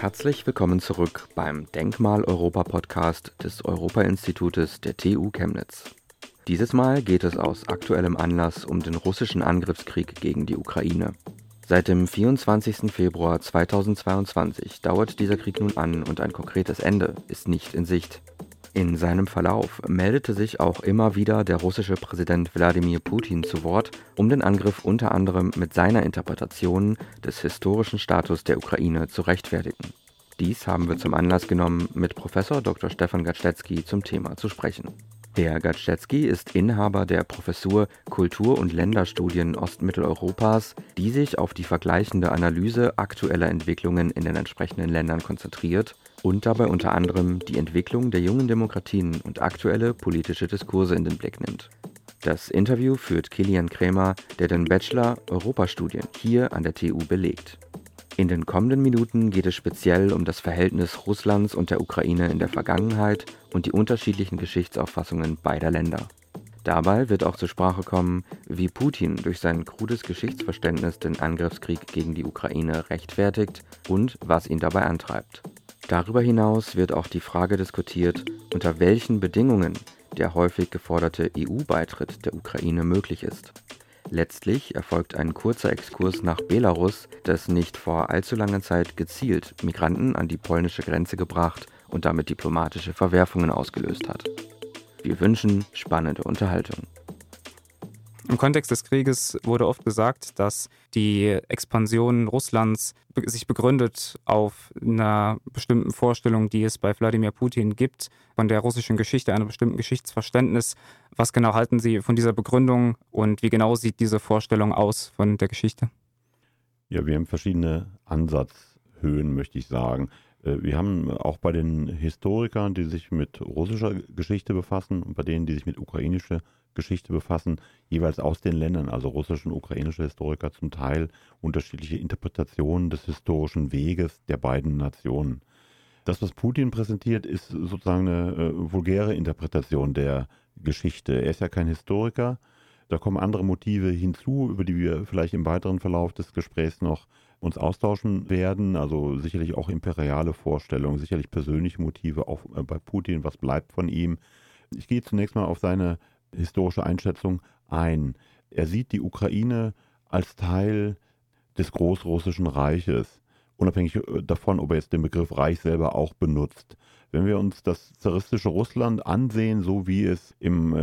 Herzlich willkommen zurück beim Denkmal-Europa-Podcast des Europa-Institutes der TU Chemnitz. Dieses Mal geht es aus aktuellem Anlass um den russischen Angriffskrieg gegen die Ukraine. Seit dem 24. Februar 2022 dauert dieser Krieg nun an und ein konkretes Ende ist nicht in Sicht. In seinem Verlauf meldete sich auch immer wieder der russische Präsident Wladimir Putin zu Wort, um den Angriff unter anderem mit seiner Interpretation des historischen Status der Ukraine zu rechtfertigen. Dies haben wir zum Anlass genommen, mit Professor Dr. Stefan Gaczetski zum Thema zu sprechen. Herr Gaczetski ist Inhaber der Professur Kultur- und Länderstudien Ostmitteleuropas, die sich auf die vergleichende Analyse aktueller Entwicklungen in den entsprechenden Ländern konzentriert und dabei unter anderem die Entwicklung der jungen Demokratien und aktuelle politische Diskurse in den Blick nimmt. Das Interview führt Kilian Krämer, der den Bachelor Europastudien hier an der TU belegt. In den kommenden Minuten geht es speziell um das Verhältnis Russlands und der Ukraine in der Vergangenheit und die unterschiedlichen Geschichtsauffassungen beider Länder. Dabei wird auch zur Sprache kommen, wie Putin durch sein krudes Geschichtsverständnis den Angriffskrieg gegen die Ukraine rechtfertigt und was ihn dabei antreibt. Darüber hinaus wird auch die Frage diskutiert, unter welchen Bedingungen der häufig geforderte EU-Beitritt der Ukraine möglich ist. Letztlich erfolgt ein kurzer Exkurs nach Belarus, das nicht vor allzu langer Zeit gezielt Migranten an die polnische Grenze gebracht und damit diplomatische Verwerfungen ausgelöst hat. Wir wünschen spannende Unterhaltung. Im Kontext des Krieges wurde oft gesagt, dass die Expansion Russlands sich begründet auf einer bestimmten Vorstellung, die es bei Wladimir Putin gibt, von der russischen Geschichte, einem bestimmten Geschichtsverständnis. Was genau halten Sie von dieser Begründung und wie genau sieht diese Vorstellung aus von der Geschichte? Ja, wir haben verschiedene Ansatzhöhen, möchte ich sagen. Wir haben auch bei den Historikern, die sich mit russischer Geschichte befassen und bei denen, die sich mit ukrainischer Geschichte befassen, jeweils aus den Ländern, also russische und ukrainische Historiker, zum Teil unterschiedliche Interpretationen des historischen Weges der beiden Nationen. Das, was Putin präsentiert, ist sozusagen eine vulgäre Interpretation der Geschichte. Er ist ja kein Historiker. Da kommen andere Motive hinzu, über die wir vielleicht im weiteren Verlauf des Gesprächs noch uns austauschen werden. Also sicherlich auch imperiale Vorstellungen, sicherlich persönliche Motive, auch bei Putin, was bleibt von ihm. Ich gehe zunächst mal auf seine historische Einschätzung ein. Er sieht die Ukraine als Teil des Großrussischen Reiches, unabhängig davon, ob er jetzt den Begriff Reich selber auch benutzt. Wenn wir uns das zaristische Russland ansehen, so wie es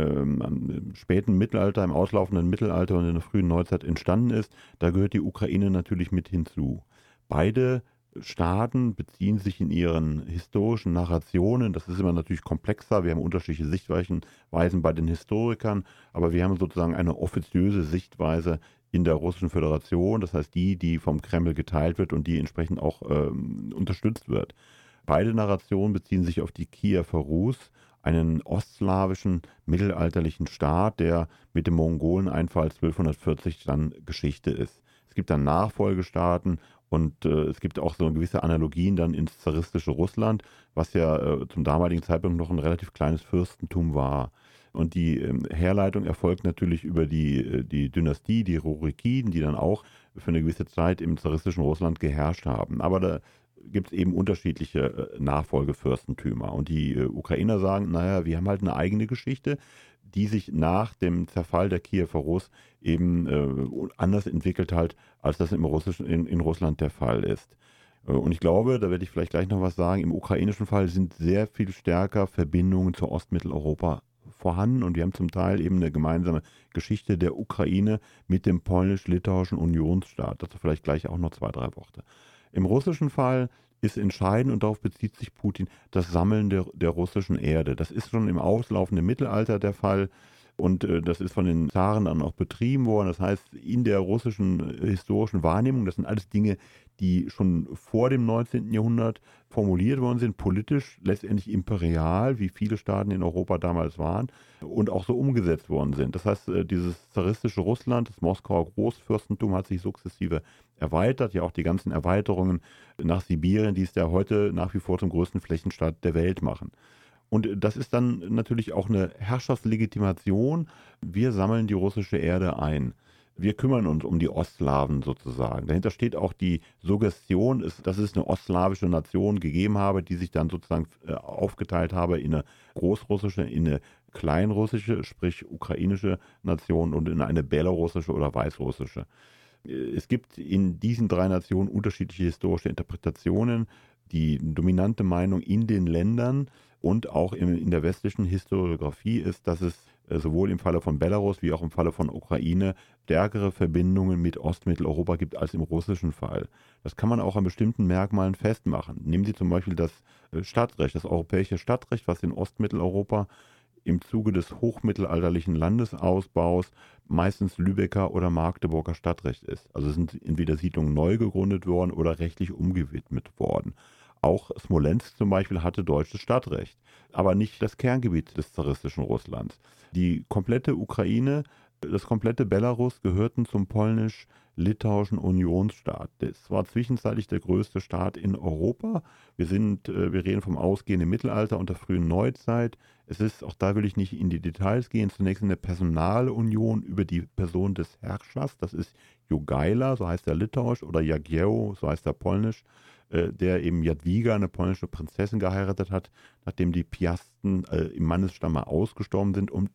im späten Mittelalter, im auslaufenden Mittelalter und in der frühen Neuzeit entstanden ist, da gehört die Ukraine natürlich mit hinzu. Beide Staaten beziehen sich in ihren historischen Narrationen, das ist immer natürlich komplexer, wir haben unterschiedliche Sichtweisen bei den Historikern, aber wir haben sozusagen eine offiziöse Sichtweise in der Russischen Föderation, das heißt die vom Kreml geteilt wird und die entsprechend auch unterstützt wird. Beide Narrationen beziehen sich auf die Kiewer Rus, einen ostslawischen mittelalterlichen Staat, der mit dem Mongoleneinfall 1240 dann Geschichte ist. Es gibt dann Nachfolgestaaten und es gibt auch so gewisse Analogien dann ins zaristische Russland, was ja zum damaligen Zeitpunkt noch ein relativ kleines Fürstentum war. Und die Herleitung erfolgt natürlich über die Dynastie, die Rurikiden, die dann auch für eine gewisse Zeit im zaristischen Russland geherrscht haben. Aber da gibt es eben unterschiedliche Nachfolgefürstentümer. Und die Ukrainer sagen, naja, wir haben halt eine eigene Geschichte, die sich nach dem Zerfall der Kiewer Rus eben anders entwickelt hat, als das in Russland der Fall ist. Und ich glaube, da werde ich vielleicht gleich noch was sagen, im ukrainischen Fall sind sehr viel stärker Verbindungen zu Ostmitteleuropa vorhanden und wir haben zum Teil eben eine gemeinsame Geschichte der Ukraine mit dem polnisch-litauischen Unionsstaat. Dazu vielleicht gleich auch noch 2, 3 Worte. Im russischen Fall ist entscheidend, und darauf bezieht sich Putin, das Sammeln der russischen Erde. Das ist schon im auslaufenden Mittelalter der Fall und das ist von den Zaren dann auch betrieben worden. Das heißt, in der russischen historischen Wahrnehmung, das sind alles Dinge, die schon vor dem 19. Jahrhundert formuliert worden sind, politisch, letztendlich imperial, wie viele Staaten in Europa damals waren, und auch so umgesetzt worden sind. Das heißt, dieses zaristische Russland, das Moskauer Großfürstentum hat sich sukzessive erweitert, ja auch die ganzen Erweiterungen nach Sibirien, die es ja heute nach wie vor zum größten Flächenstaat der Welt machen. Und das ist dann natürlich auch eine Herrschaftslegitimation. Wir sammeln die russische Erde ein. wir kümmern uns um die Ostslawen sozusagen. Dahinter steht auch die Suggestion, dass es eine ostslawische Nation gegeben habe, die sich dann sozusagen aufgeteilt habe in eine großrussische, in eine kleinrussische, sprich ukrainische Nation und in eine belarussische oder weißrussische. Es gibt in diesen 3 Nationen unterschiedliche historische Interpretationen. Die dominante Meinung in den Ländern und auch in der westlichen Historiographie ist, dass es sowohl im Falle von Belarus wie auch im Falle von Ukraine stärkere Verbindungen mit Ostmitteleuropa gibt als im russischen Fall. Das kann man auch an bestimmten Merkmalen festmachen. Nehmen Sie zum Beispiel das Stadtrecht, das europäische Stadtrecht, was in Ostmitteleuropa im Zuge des hochmittelalterlichen Landesausbaus meistens Lübecker oder Magdeburger Stadtrecht ist. Also sind entweder Siedlungen neu gegründet worden oder rechtlich umgewidmet worden. Auch Smolensk zum Beispiel hatte deutsches Stadtrecht, aber nicht das Kerngebiet des zaristischen Russlands. Die komplette Ukraine, das komplette Belarus gehörten zum polnisch-litauischen Unionsstaat. Das war zwischenzeitlich der größte Staat in Europa. Wir reden vom ausgehenden Mittelalter und der frühen Neuzeit. Es ist, auch da will ich nicht in die Details gehen, zunächst eine Personalunion über die Person des Herrschers. Das ist Jogaila, so heißt er litauisch, oder Jagiełło, so heißt er polnisch, der eben Jadwiga, eine polnische Prinzessin, geheiratet hat, nachdem die Piasten im Mannesstamm ausgestorben sind. Um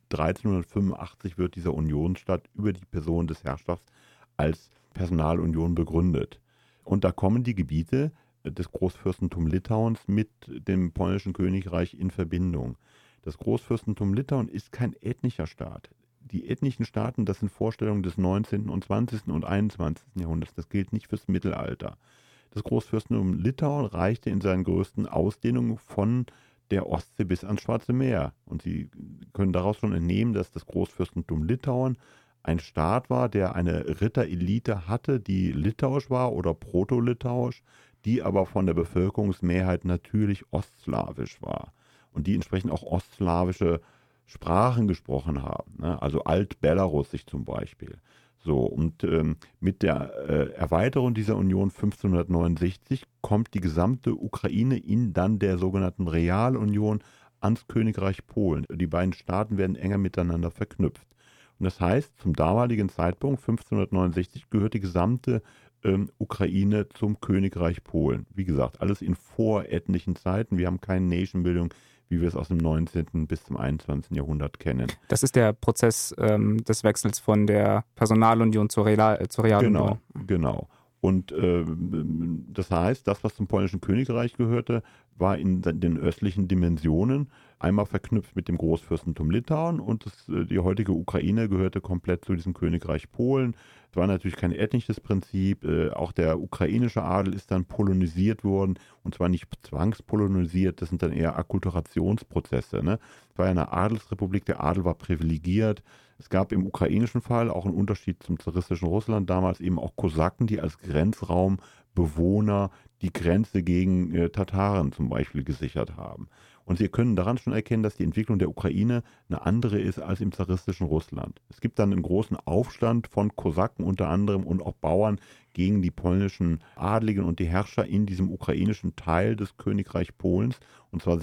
1385 wird dieser Unionsstaat über die Person des Herrschers als Personalunion begründet. Und da kommen die Gebiete des Großfürstentums Litauens mit dem polnischen Königreich in Verbindung. Das Großfürstentum Litauen ist kein ethnischer Staat. Die ethnischen Staaten, das sind Vorstellungen des 19. und 20. und 21. Jahrhunderts. Das gilt nicht fürs Mittelalter. Das Großfürstentum Litauen reichte in seinen größten Ausdehnungen von der Ostsee bis ans Schwarze Meer. Und Sie können daraus schon entnehmen, dass das Großfürstentum Litauen ein Staat war, der eine Ritterelite hatte, die litauisch war oder proto-litauisch, die aber von der Bevölkerungsmehrheit natürlich ostslawisch war. Und die entsprechend auch ostslawische Sprachen gesprochen haben, ne? Also Alt-Belarussisch zum Beispiel. So, und mit der Erweiterung dieser Union 1569 kommt die gesamte Ukraine in dann der sogenannten Realunion ans Königreich Polen. Die beiden Staaten werden enger miteinander verknüpft. Und das heißt, zum damaligen Zeitpunkt, 1569, gehört die gesamte Ukraine zum Königreich Polen. Wie gesagt, alles in vorethnischen Zeiten. Wir haben keine Nation-Bildung, wie wir es aus dem 19. bis zum 21. Jahrhundert kennen. Das ist der Prozess des Wechsels von der Personalunion zur Realunion. Genau. Und das heißt, das, was zum polnischen Königreich gehörte, war in den östlichen Dimensionen einmal verknüpft mit dem Großfürstentum Litauen und die heutige Ukraine gehörte komplett zu diesem Königreich Polen. Es war natürlich kein ethnisches Prinzip. Auch der ukrainische Adel ist dann polonisiert worden und zwar nicht zwangspolonisiert, das sind dann eher Akkulturationsprozesse. Ne? Es war ja eine Adelsrepublik, der Adel war privilegiert. Es gab im ukrainischen Fall auch einen Unterschied zum zaristischen Russland, damals eben auch Kosaken, die als Grenzraumbewohner die Grenze gegen Tataren zum Beispiel gesichert haben. Und Sie können daran schon erkennen, dass die Entwicklung der Ukraine eine andere ist als im zaristischen Russland. Es gibt dann einen großen Aufstand von Kosaken unter anderem und auch Bauern gegen die polnischen Adligen und die Herrscher in diesem ukrainischen Teil des Königreichs Polens, und zwar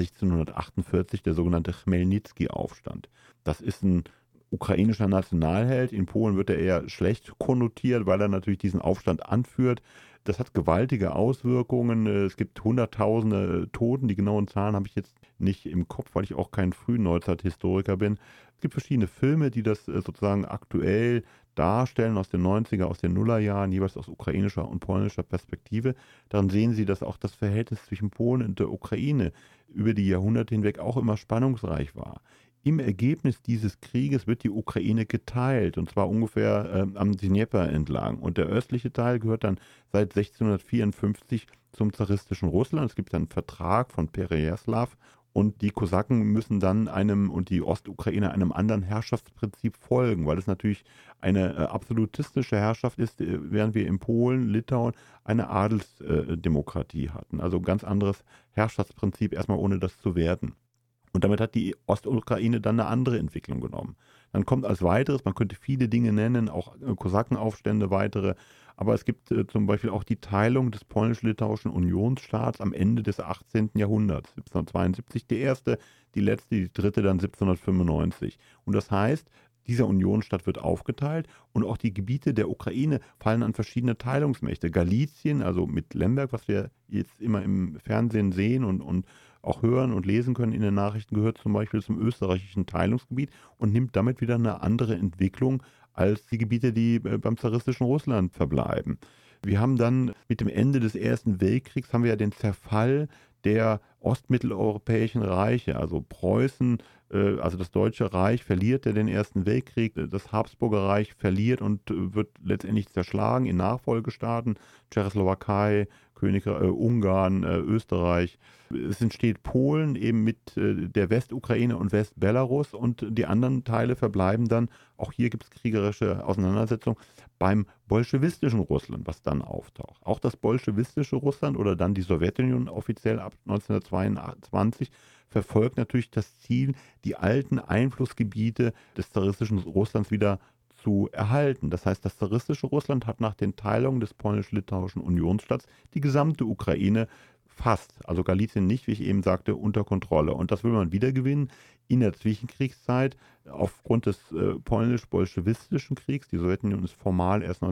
1648 der sogenannte Chmelnyzki-Aufstand. Das ist ein ukrainischer Nationalheld. In Polen wird er eher schlecht konnotiert, weil er natürlich diesen Aufstand anführt. Das hat gewaltige Auswirkungen. Es gibt Hunderttausende Toten. Die genauen Zahlen habe ich jetzt nicht im Kopf, weil ich auch kein Frühneuzeithistoriker bin. Es gibt verschiedene Filme, die das sozusagen aktuell darstellen, aus den 90er, aus den Nullerjahren, jeweils aus ukrainischer und polnischer Perspektive. Daran sehen Sie, dass auch das Verhältnis zwischen Polen und der Ukraine über die Jahrhunderte hinweg auch immer spannungsreich war. Im Ergebnis dieses Krieges wird die Ukraine geteilt, und zwar ungefähr am Dnepr entlang. Und der östliche Teil gehört dann seit 1654 zum zaristischen Russland. Es gibt einen Vertrag von Perejaslaw und die Kosaken müssen dann und die Ostukraine einem anderen Herrschaftsprinzip folgen, weil es natürlich eine absolutistische Herrschaft ist, während wir in Polen, Litauen eine Adelsdemokratie hatten. Also ein ganz anderes Herrschaftsprinzip, erstmal ohne das zu werten. Und damit hat die Ostukraine dann eine andere Entwicklung genommen. Dann kommt als weiteres, man könnte viele Dinge nennen, auch Kosakenaufstände weitere, aber es gibt zum Beispiel auch die Teilung des polnisch-litauischen Unionsstaats am Ende des 18. Jahrhunderts. 1772 die erste, die letzte, die dritte dann 1795. Und das heißt, dieser Unionsstaat wird aufgeteilt und auch die Gebiete der Ukraine fallen an verschiedene Teilungsmächte. Galizien, also mit Lemberg, was wir jetzt immer im Fernsehen sehen und auch hören und lesen können in den Nachrichten, gehört zum Beispiel zum österreichischen Teilungsgebiet und nimmt damit wieder eine andere Entwicklung als die Gebiete, die beim zaristischen Russland verbleiben. Wir haben dann mit dem Ende des Ersten Weltkriegs haben wir ja den Zerfall der ostmitteleuropäischen Reiche, also Preußen, also das Deutsche Reich verliert ja den Ersten Weltkrieg, das Habsburger Reich verliert und wird letztendlich zerschlagen in Nachfolgestaaten, Tschechoslowakei, Ungarn, Österreich. Es entsteht Polen eben mit der Westukraine und Westbelarus und die anderen Teile verbleiben dann, auch hier gibt es kriegerische Auseinandersetzungen, beim bolschewistischen Russland, was dann auftaucht. Auch das bolschewistische Russland oder dann die Sowjetunion offiziell ab 1922 verfolgt natürlich das Ziel, die alten Einflussgebiete des zaristischen Russlands wieder zu erhalten. Das heißt, das zaristische Russland hat nach den Teilungen des polnisch-litauischen Unionsstaats die gesamte Ukraine fast, also Galizien nicht, wie ich eben sagte, unter Kontrolle. Und das will man wiedergewinnen in der Zwischenkriegszeit aufgrund des polnisch-bolschewistischen Kriegs. Die Sowjetunion ist formal erst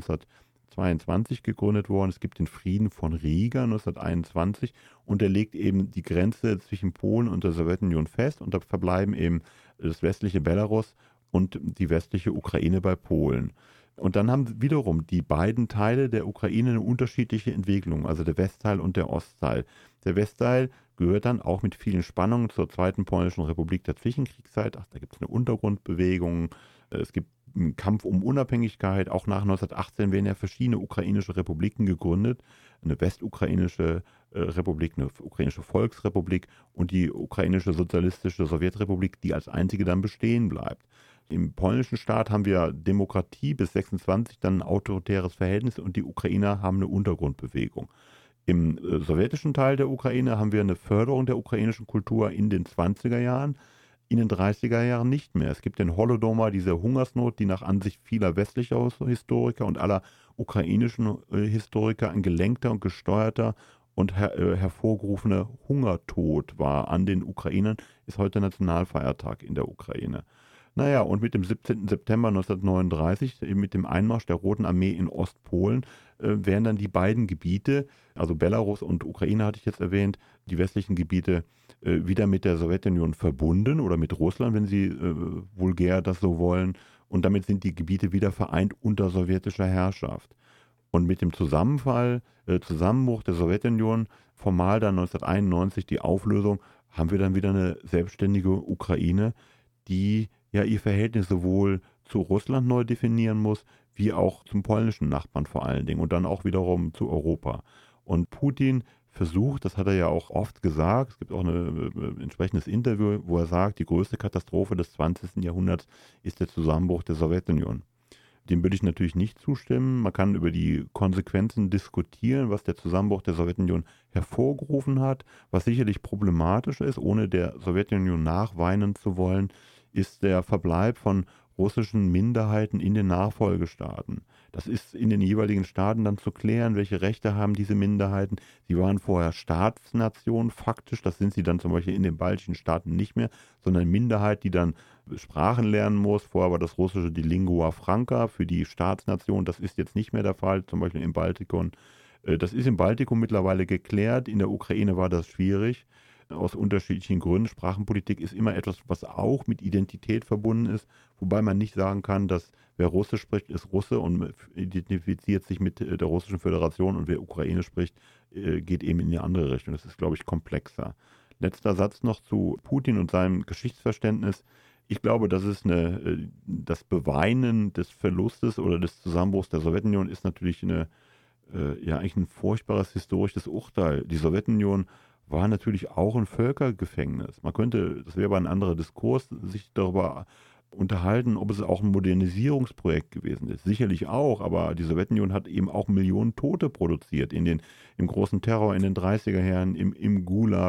1922 gegründet worden. Es gibt den Frieden von Riga 1921 und der legt eben die Grenze zwischen Polen und der Sowjetunion fest und da verbleiben eben das westliche Belarus und die westliche Ukraine bei Polen. Und dann haben wiederum die beiden Teile der Ukraine eine unterschiedliche Entwicklung, also der Westteil und der Ostteil. Der Westteil gehört dann auch mit vielen Spannungen zur Zweiten Polnischen Republik der Zwischenkriegszeit. Da gibt es eine Untergrundbewegung, es gibt einen Kampf um Unabhängigkeit. Auch nach 1918 werden ja verschiedene ukrainische Republiken gegründet. Eine westukrainische Republik, eine ukrainische Volksrepublik und die ukrainische sozialistische Sowjetrepublik, die als einzige dann bestehen bleibt. Im polnischen Staat haben wir Demokratie bis 26, dann ein autoritäres Verhältnis und die Ukrainer haben eine Untergrundbewegung. Im sowjetischen Teil der Ukraine haben wir eine Förderung der ukrainischen Kultur in den 20er Jahren, in den 30er Jahren nicht mehr. Es gibt den Holodomor, diese Hungersnot, die nach Ansicht vieler westlicher Historiker und aller ukrainischen Historiker ein gelenkter und gesteuerter und hervorgerufener Hungertod war an den Ukrainern, ist heute Nationalfeiertag in der Ukraine. Naja, und mit dem 17. September 1939, mit dem Einmarsch der Roten Armee in Ostpolen, werden dann die beiden Gebiete, also Belarus und Ukraine hatte ich jetzt erwähnt, die westlichen Gebiete wieder mit der Sowjetunion verbunden oder mit Russland, wenn Sie vulgär das so wollen. Und damit sind die Gebiete wieder vereint unter sowjetischer Herrschaft. Und mit dem Zusammenbruch der Sowjetunion, formal dann 1991 die Auflösung, haben wir dann wieder eine selbstständige Ukraine, die ja ihr Verhältnis sowohl zu Russland neu definieren muss, wie auch zum polnischen Nachbarn vor allen Dingen und dann auch wiederum zu Europa. Und Putin versucht, das hat er ja auch oft gesagt, es gibt auch ein entsprechendes Interview, wo er sagt, die größte Katastrophe des 20. Jahrhunderts ist der Zusammenbruch der Sowjetunion. Dem würde ich natürlich nicht zustimmen. Man kann über die Konsequenzen diskutieren, was der Zusammenbruch der Sowjetunion hervorgerufen hat, was sicherlich problematisch ist, ohne der Sowjetunion nachweinen zu wollen, ist der Verbleib von russischen Minderheiten in den Nachfolgestaaten. Das ist in den jeweiligen Staaten dann zu klären, welche Rechte haben diese Minderheiten. Sie waren vorher Staatsnationen faktisch, das sind sie dann zum Beispiel in den baltischen Staaten nicht mehr, sondern Minderheit, die dann Sprachen lernen muss. Vorher war das Russische die Lingua Franca für die Staatsnation, das ist jetzt nicht mehr der Fall, zum Beispiel im Baltikum. Das ist im Baltikum mittlerweile geklärt, in der Ukraine war das schwierig. Aus unterschiedlichen Gründen. Sprachenpolitik ist immer etwas, was auch mit Identität verbunden ist, wobei man nicht sagen kann, dass wer Russisch spricht, ist Russe und identifiziert sich mit der Russischen Föderation und wer Ukraine spricht, geht eben in eine andere Richtung. Das ist, glaube ich, komplexer. Letzter Satz noch zu Putin und seinem Geschichtsverständnis. Ich glaube, das Beweinen des Verlustes oder des Zusammenbruchs der Sowjetunion ist natürlich eigentlich ein furchtbares historisches Urteil. Die Sowjetunion war natürlich auch ein Völkergefängnis. Man könnte, das wäre aber ein anderer Diskurs, sich darüber unterhalten, ob es auch ein Modernisierungsprojekt gewesen ist. Sicherlich auch, aber die Sowjetunion hat eben auch Millionen Tote produziert im großen Terror in den 30er Jahren, im Gulag.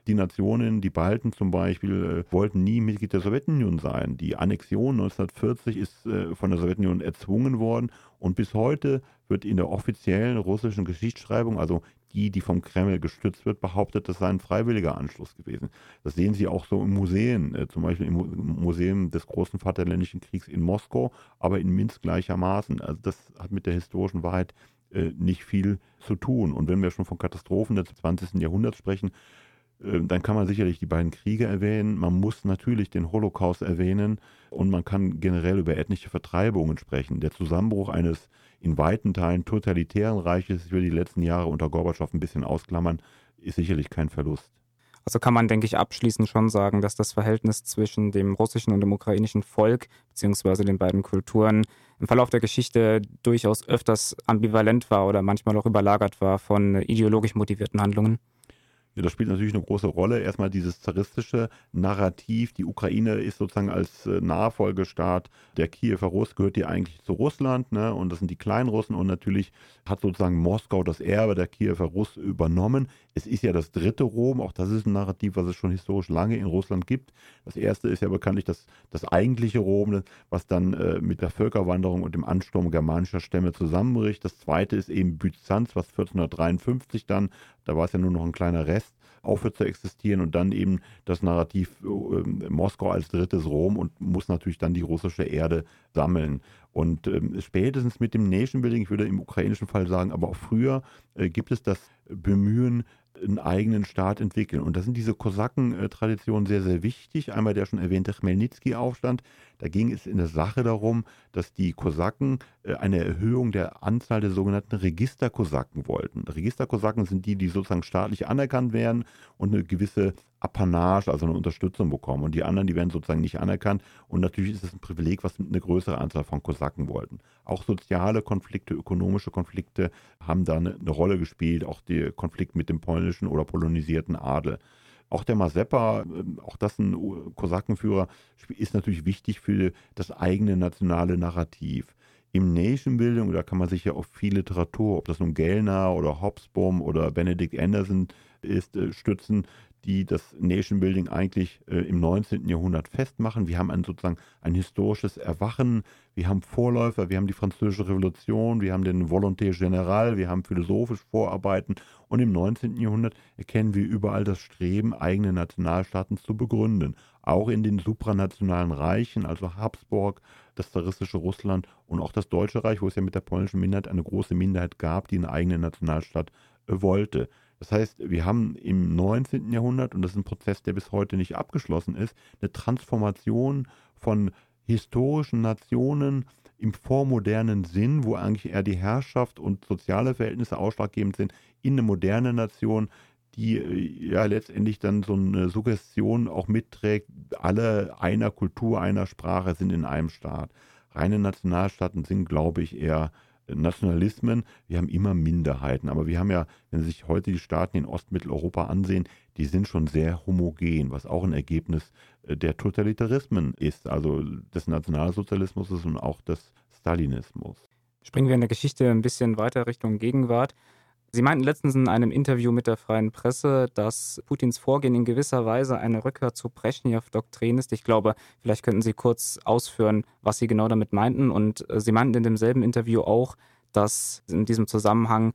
Die Nationen, die Balten zum Beispiel, wollten nie Mitglied der Sowjetunion sein. Die Annexion 1940 ist von der Sowjetunion erzwungen worden und bis heute wird in der offiziellen russischen Geschichtsschreibung, also die vom Kreml gestützt wird, behauptet, das sei ein freiwilliger Anschluss gewesen. Das sehen Sie auch so in Museen, zum Beispiel im Museum des Großen Vaterländischen Kriegs in Moskau, aber in Minsk gleichermaßen. Also das hat mit der historischen Wahrheit nicht viel zu tun. Und wenn wir schon von Katastrophen des 20. Jahrhunderts sprechen, dann kann man sicherlich die beiden Kriege erwähnen. Man muss natürlich den Holocaust erwähnen und man kann generell über ethnische Vertreibungen sprechen. Der Zusammenbruch eines in weiten Teilen totalitären Reiches, ich will die letzten Jahre unter Gorbatschow ein bisschen ausklammern, ist sicherlich kein Verlust. Also kann man, denke ich, abschließend schon sagen, dass das Verhältnis zwischen dem russischen und dem ukrainischen Volk beziehungsweise den beiden Kulturen im Verlauf der Geschichte durchaus öfters ambivalent war oder manchmal auch überlagert war von ideologisch motivierten Handlungen. Ja, das spielt natürlich eine große Rolle. Erstmal dieses zaristische Narrativ. Die Ukraine ist sozusagen als Nachfolgestaat der Kiewer Rus, gehört die eigentlich zu Russland, ne? Und das sind die Kleinrussen. Und natürlich hat sozusagen Moskau das Erbe der Kiewer Rus übernommen. Es ist ja das dritte Rom. Auch das ist ein Narrativ, was es schon historisch lange in Russland gibt. Das erste ist ja bekanntlich das eigentliche Rom, was dann mit der Völkerwanderung und dem Ansturm germanischer Stämme zusammenbricht. Das zweite ist eben Byzanz, was 1453 dann, da war es ja nur noch ein kleiner Rest, aufhört zu existieren und dann eben das Narrativ Moskau als drittes Rom und muss natürlich dann die russische Erde sammeln. Und spätestens mit dem Nation Building, ich würde im ukrainischen Fall sagen, aber auch früher gibt es das Bemühen, einen eigenen Staat entwickeln. Und da sind diese Kosaken-Traditionen sehr, sehr wichtig. Einmal der schon erwähnte Chmelnyzkyj-Aufstand. Da ging es in der Sache darum, dass die Kosaken eine Erhöhung der Anzahl der sogenannten Registerkosaken wollten. Registerkosaken sind die sozusagen staatlich anerkannt werden und eine gewisse Apanage, also eine Unterstützung bekommen. Und die anderen, die werden sozusagen nicht anerkannt. Und natürlich ist es ein Privileg, was eine größere Anzahl von Kosaken wollten. Auch soziale Konflikte, ökonomische Konflikte haben da eine Rolle gespielt. Auch der Konflikt mit dem polnischen oder polonisierten Adel. Auch der Mazepa, auch das ein Kosakenführer, ist natürlich wichtig für das eigene nationale Narrativ. Im Nation Building, da kann man sich ja auf viel Literatur, ob das nun Gellner oder Hobsbawm oder Benedict Anderson ist, stützen, die das Nation Building eigentlich im 19. Jahrhundert festmachen. Wir haben sozusagen ein historisches Erwachen, wir haben Vorläufer, wir haben die Französische Revolution, wir haben den Volonté Général, wir haben philosophische Vorarbeiten und im 19. Jahrhundert erkennen wir überall das Streben, eigene Nationalstaaten zu begründen. Auch in den supranationalen Reichen, also Habsburg, das zaristische Russland und auch das Deutsche Reich, wo es ja mit der polnischen Minderheit eine große Minderheit gab, die eine eigene Nationalstaat wollte. Das heißt, wir haben im 19. Jahrhundert, und das ist ein Prozess, der bis heute nicht abgeschlossen ist, eine Transformation von historischen Nationen im vormodernen Sinn, wo eigentlich eher die Herrschaft und soziale Verhältnisse ausschlaggebend sind, in eine moderne Nation, die ja letztendlich dann so eine Suggestion auch mitträgt, alle einer Kultur, einer Sprache sind in einem Staat. Reine Nationalstaaten sind, glaube ich, eher Nationalismen. Wir haben immer Minderheiten, aber wir haben ja, wenn Sie sich heute die Staaten in Ostmitteleuropa ansehen, die sind schon sehr homogen, was auch ein Ergebnis der Totalitarismen ist, also des Nationalsozialismus und auch des Stalinismus. Springen wir in der Geschichte ein bisschen weiter Richtung Gegenwart. Sie meinten letztens in einem Interview mit der Freien Presse, dass Putins Vorgehen in gewisser Weise eine Rückkehr zur Breschnew-Doktrin ist. Ich glaube, vielleicht könnten Sie kurz ausführen, was Sie genau damit meinten. Und Sie meinten in demselben Interview auch, dass in diesem Zusammenhang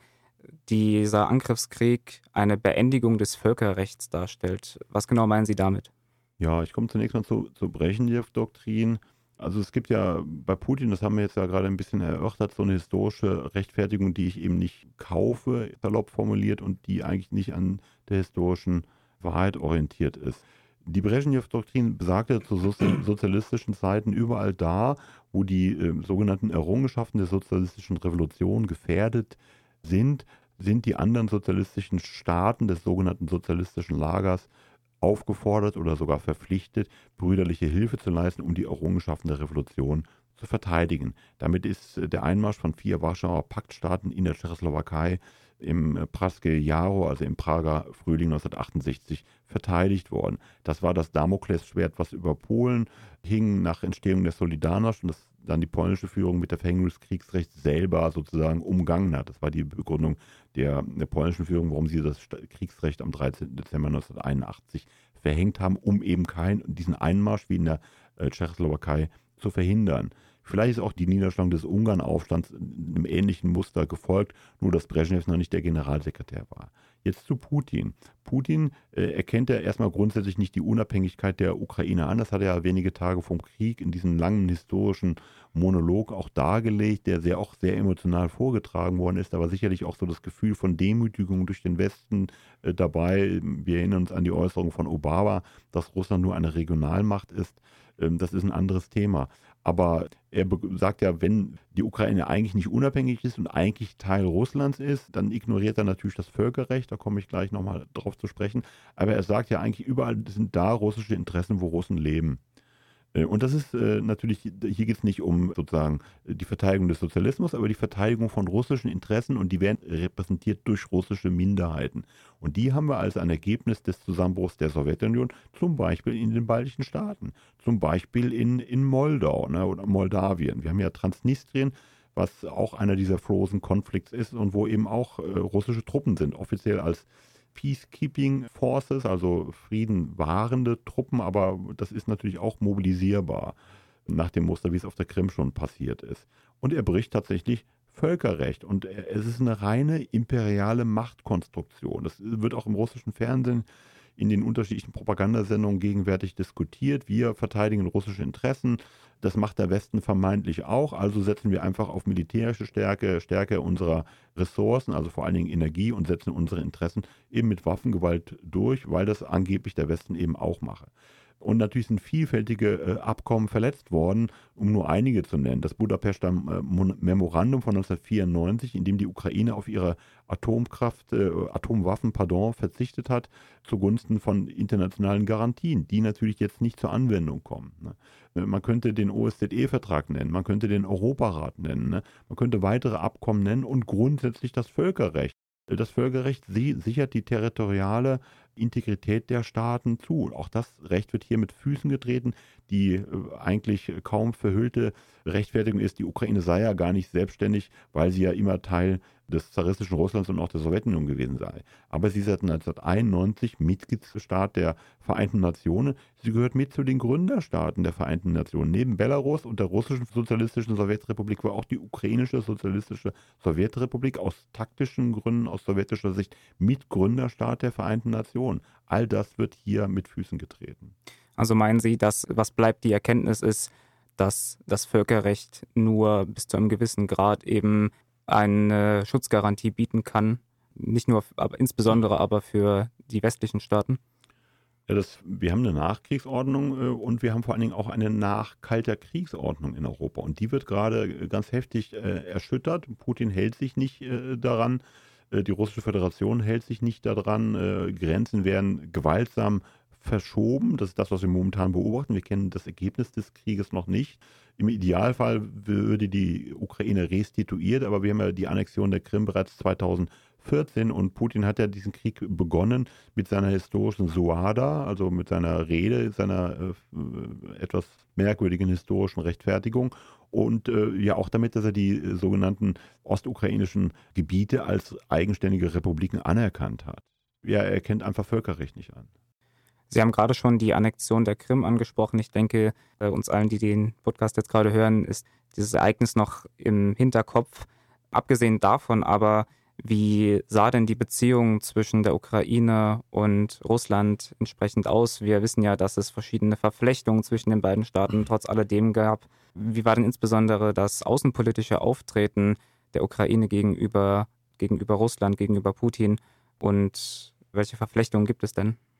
dieser Angriffskrieg eine Beendigung des Völkerrechts darstellt. Was genau meinen Sie damit? Ja, ich komme zunächst mal zur Breschnew-Doktrin. Also es gibt ja bei Putin, das haben wir jetzt ja gerade ein bisschen erörtert, so eine historische Rechtfertigung, die ich eben nicht kaufe, salopp formuliert, und die eigentlich nicht an der historischen Wahrheit orientiert ist. Die Breschnew-Doktrin besagte zu sozialistischen Zeiten, überall da, wo die sogenannten Errungenschaften der sozialistischen Revolution gefährdet sind die anderen sozialistischen Staaten des sogenannten sozialistischen Lagers aufgefordert oder sogar verpflichtet, brüderliche Hilfe zu leisten, um die Errungenschaften der Revolution zu zu verteidigen. Damit ist der Einmarsch von 4 Warschauer Paktstaaten in der Tschechoslowakei im Pražské Jaro, also im Prager Frühling 1968, verteidigt worden. Das war das Damoklesschwert, was über Polen hing nach Entstehung der Solidarność und das dann die polnische Führung mit der Verhängung des Kriegsrechts selber sozusagen umgangen hat. Das war die Begründung der polnischen Führung, warum sie das Kriegsrecht am 13. Dezember 1981 verhängt haben, um eben diesen Einmarsch wie in der Tschechoslowakei zu verhindern. Vielleicht ist auch die Niederschlagung des Ungarnaufstands einem ähnlichen Muster gefolgt, nur dass Brezhnev noch nicht der Generalsekretär war. Jetzt zu Putin. Putin erkennt ja erstmal grundsätzlich nicht die Unabhängigkeit der Ukraine an. Das hat er ja wenige Tage vom Krieg in diesem langen historischen Monolog auch dargelegt, der auch sehr emotional vorgetragen worden ist, aber sicherlich auch so das Gefühl von Demütigung durch den Westen dabei. Wir erinnern uns an die Äußerung von Obama, dass Russland nur eine Regionalmacht ist. Das ist ein anderes Thema. Aber er sagt ja, wenn die Ukraine eigentlich nicht unabhängig ist und eigentlich Teil Russlands ist, dann ignoriert er natürlich das Völkerrecht, da komme ich gleich nochmal drauf zu sprechen. Aber er sagt ja eigentlich, überall sind da russische Interessen, wo Russen leben. Und das ist natürlich, hier geht es nicht um sozusagen die Verteidigung des Sozialismus, aber die Verteidigung von russischen Interessen und die werden repräsentiert durch russische Minderheiten. Und die haben wir als ein Ergebnis des Zusammenbruchs der Sowjetunion, zum Beispiel in den baltischen Staaten, zum Beispiel in Moldau, ne, oder Moldawien. Wir haben ja Transnistrien, was auch einer dieser Frozen Conflicts ist und wo eben auch russische Truppen sind, offiziell als Peacekeeping Forces, also friedenwahrende Truppen, aber das ist natürlich auch mobilisierbar, nach dem Muster, wie es auf der Krim schon passiert ist. Und er bricht tatsächlich Völkerrecht und es ist eine reine imperiale Machtkonstruktion. Das wird auch im russischen Fernsehen in den unterschiedlichen Propagandasendungen gegenwärtig diskutiert. Wir verteidigen russische Interessen. Das macht der Westen vermeintlich auch. Also setzen wir einfach auf militärische Stärke unserer Ressourcen, also vor allen Dingen Energie, und setzen unsere Interessen eben mit Waffengewalt durch, weil das angeblich der Westen eben auch mache. Und natürlich sind vielfältige Abkommen verletzt worden, um nur einige zu nennen. Das Budapester Memorandum von 1994, in dem die Ukraine auf ihre Atomwaffen verzichtet hat, zugunsten von internationalen Garantien, die natürlich jetzt nicht zur Anwendung kommen. Ne? Man könnte den OSZE-Vertrag nennen, man könnte den Europarat nennen, ne? Man könnte weitere Abkommen nennen und grundsätzlich das Völkerrecht. Das Völkerrecht sichert die territoriale Integrität der Staaten zu. Auch das Recht wird hier mit Füßen getreten. Die eigentlich kaum verhüllte Rechtfertigung ist, die Ukraine sei ja gar nicht selbstständig, weil sie ja immer Teil des zaristischen Russlands und auch der Sowjetunion gewesen sei. Aber sie ist seit 1991 Mitgliedsstaat der Vereinten Nationen. Sie gehört mit zu den Gründerstaaten der Vereinten Nationen. Neben Belarus und der russischen sozialistischen Sowjetrepublik war auch die ukrainische sozialistische Sowjetrepublik aus taktischen Gründen, aus sowjetischer Sicht, Mitgründerstaat der Vereinten Nationen. All das wird hier mit Füßen getreten. Also meinen Sie, dass was bleibt die Erkenntnis ist, dass das Völkerrecht nur bis zu einem gewissen Grad eben eine Schutzgarantie bieten kann, nicht nur, aber insbesondere aber für die westlichen Staaten? Ja, wir haben eine Nachkriegsordnung und wir haben vor allen Dingen auch eine Nachkalter Kriegsordnung in Europa. Und die wird gerade ganz heftig erschüttert. Putin hält sich nicht daran. Die Russische Föderation hält sich nicht daran. Grenzen werden gewaltsam verschoben. Das ist das, was wir momentan beobachten. Wir kennen das Ergebnis des Krieges noch nicht. Im Idealfall würde die Ukraine restituiert, aber wir haben ja die Annexion der Krim bereits 2014 und Putin hat ja diesen Krieg begonnen mit seiner historischen Suada, also mit seiner Rede, seiner etwas merkwürdigen historischen Rechtfertigung und ja auch damit, dass er die sogenannten ostukrainischen Gebiete als eigenständige Republiken anerkannt hat. Ja, er kennt einfach Völkerrecht nicht an. Sie haben gerade schon die Annexion der Krim angesprochen. Ich denke, bei uns allen, die den Podcast jetzt gerade hören, ist dieses Ereignis noch im Hinterkopf. Abgesehen davon aber, wie sah denn die Beziehung zwischen der Ukraine und Russland entsprechend aus? Wir wissen ja, dass es verschiedene Verflechtungen zwischen den beiden Staaten trotz alledem gab. Wie war denn insbesondere das außenpolitische Auftreten der Ukraine gegenüber Russland, gegenüber Putin? Und welche Verflechtungen gibt es denn?